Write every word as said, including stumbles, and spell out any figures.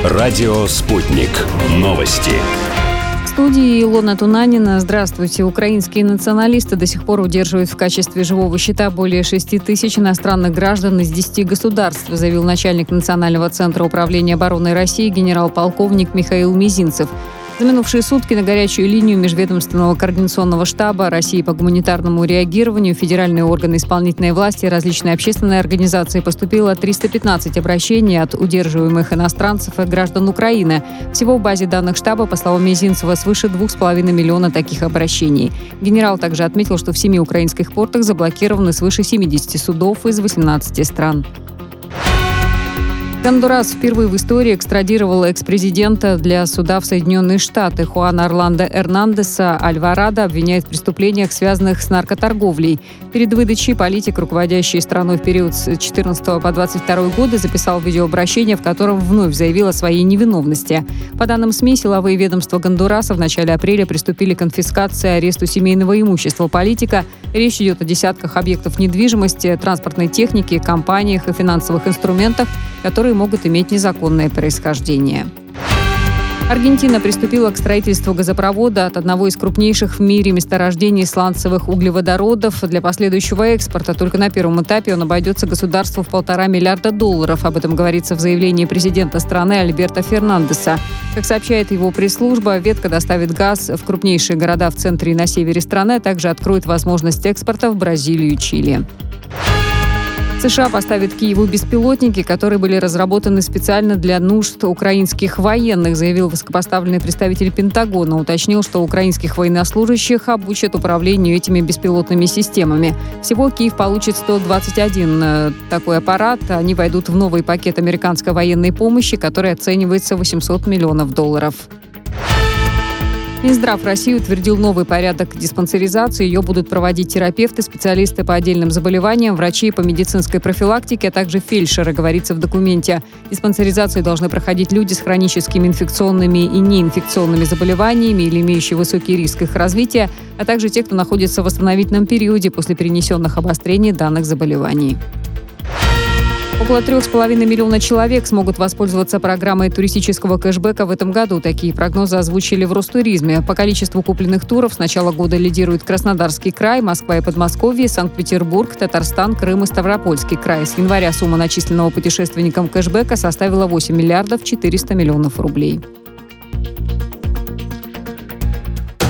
Радио «Спутник». Новости. В студии Илона Тунанина. Здравствуйте. Украинские националисты до сих пор удерживают в качестве живого щита более шести тысяч иностранных граждан из десяти государств, заявил начальник Национального центра управления обороной России генерал-полковник Михаил Мизинцев. За минувшие сутки на горячую линию Межведомственного координационного штаба России по гуманитарному реагированию, федеральные органы исполнительной власти и различные общественные организации поступило триста пятнадцать обращений от удерживаемых иностранцев и граждан Украины. Всего в базе данных штаба, по словам Мизинцева, свыше двух с половиной миллиона таких обращений. Генерал также отметил, что в семи украинских портах заблокированы свыше семидесяти судов из восемнадцати стран. Гондурас впервые в истории экстрадировал экс-президента для суда в Соединенные Штаты. Хуана Орландо Эрнандеса Альварадо обвиняют в преступлениях, связанных с наркоторговлей. Перед выдачей политик, руководящий страной в период с четырнадцатого по двадцать второй годы, записал видеообращение, в котором вновь заявил о своей невиновности. По данным СМИ, силовые ведомства Гондураса в начале апреля приступили к конфискации и аресту семейного имущества политика. Речь идет о десятках объектов недвижимости, транспортной техники, компаниях и финансовых инструментах, которые могут иметь незаконное происхождение. Аргентина приступила к строительству газопровода от одного из крупнейших в мире месторождений сланцевых углеводородов для последующего экспорта. Только на первом этапе он обойдется государству в полтора миллиарда долларов. Об этом говорится в заявлении президента страны Альберто Фернандеса. Как сообщает его пресс-служба, ветка доставит газ в крупнейшие города в центре и на севере страны, а также откроет возможность экспорта в Бразилию и Чили. США поставят Киеву беспилотники, которые были разработаны специально для нужд украинских военных, заявил высокопоставленный представитель Пентагона. Уточнил, что украинских военнослужащих обучат управлению этими беспилотными системами. Всего Киев получит сто двадцать один такой аппарат. Они войдут в новый пакет американской военной помощи, который оценивается в восемьсот миллионов долларов. Минздрав России утвердил новый порядок диспансеризации. Ее будут проводить терапевты, специалисты по отдельным заболеваниям, врачи по медицинской профилактике, а также фельдшеры, говорится в документе. Диспансеризацию должны проходить люди с хроническими инфекционными и неинфекционными заболеваниями или имеющие высокий риск их развития, а также те, кто находится в восстановительном периоде после перенесенных обострений данных заболеваний. Около трех с половиной миллиона человек смогут воспользоваться программой туристического кэшбэка в этом году. Такие прогнозы озвучили в Ростуризме. По количеству купленных туров с начала года лидируют Краснодарский край, Москва и Подмосковье, Санкт-Петербург, Татарстан, Крым и Ставропольский край. С января сумма начисленного путешественникам кэшбэка составила восемь миллиардов четыреста миллионов рублей.